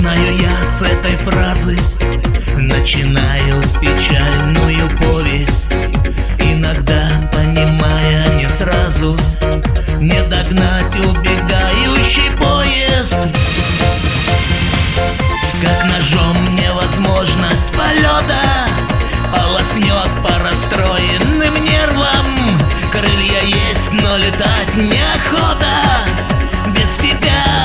Знаю я с этой фразы начинаю печальную повесть, иногда понимая не сразу, не догнать убегающий поезд. Как ножом невозможность полета полоснет по расстроенным нервам. Крылья есть, но летать неохота без тебя.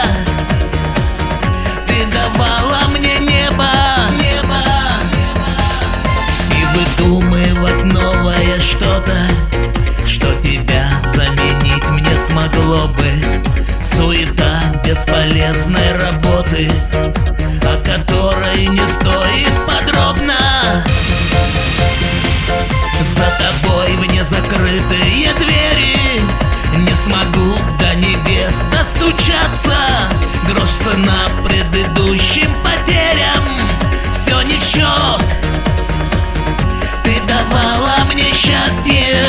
Ты давала мне небо, и выдумывать новое что-то, что тебя заменить мне смогло бы. Суета бесполезной работы, о которой не стоит подробно. За тобой в незакрытые двери не смогу до небес достучаться. Грош цена предыдущим потерям, все не в счет. Ты давала мне счастье.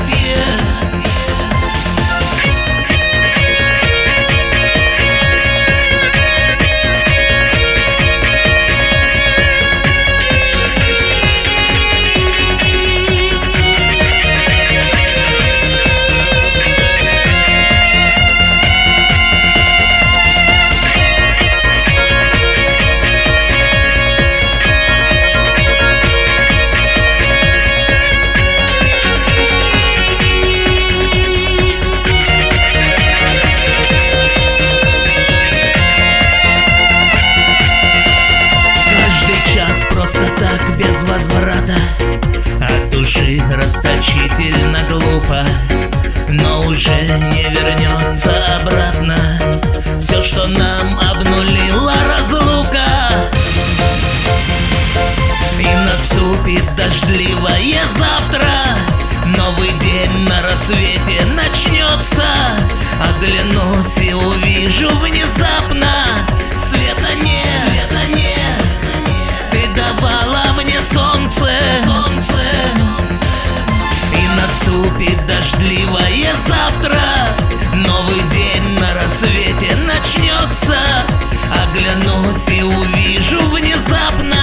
Без возврата от души расточительно глупо, но уже не вернется обратно все, что нам обнулила разлука. И наступит дождливое завтра, новый день на рассвете начнется. Оглянусь и увижу внезапно света нет. Давала мне солнце, и наступит дождливое завтра, новый день на рассвете начнется. Оглянусь и увижу внезапно